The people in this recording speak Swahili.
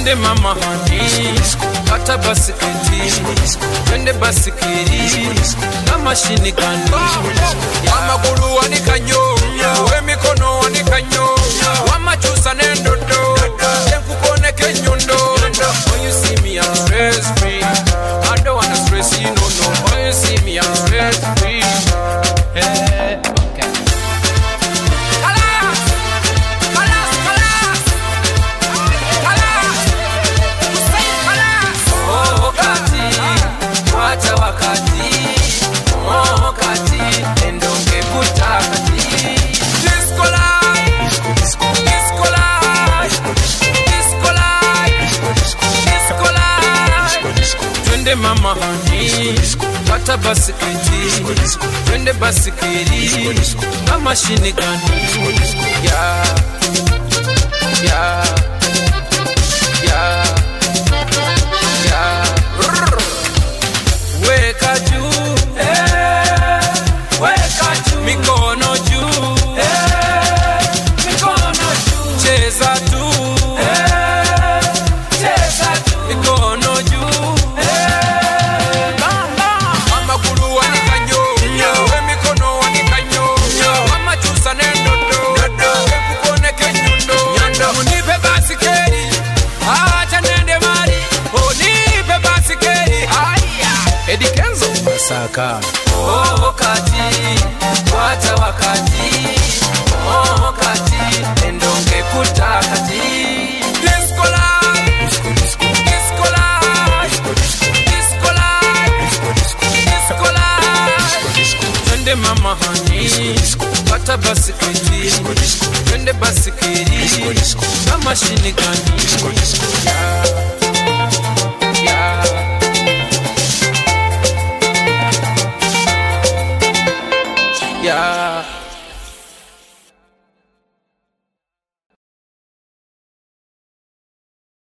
twende mama honey, kata basiketi, twende basiketi, kama shini gani, amagulu wanikanyo, we mikono wanikanyo, wamachusa nendodo, tenkukone kenyundo. When you see me I'm stress free, I don't wanna stress you no. When you see me I'm stress free. Hey, okay. Mama honey, kata basiketi, twende basiketi, kama shini gani, yeah, yeah, yeah, yeah. Weka juu, weka juu, mikono juu, mikono juu, cheza tu, cheza tu, mikono juu. Saka oh kati wata wakati oh kati endonge kutakati disco life disco life disco life disco life twende mama honey kata basiketi twende basiketi kama shini gani yeah. Yeah.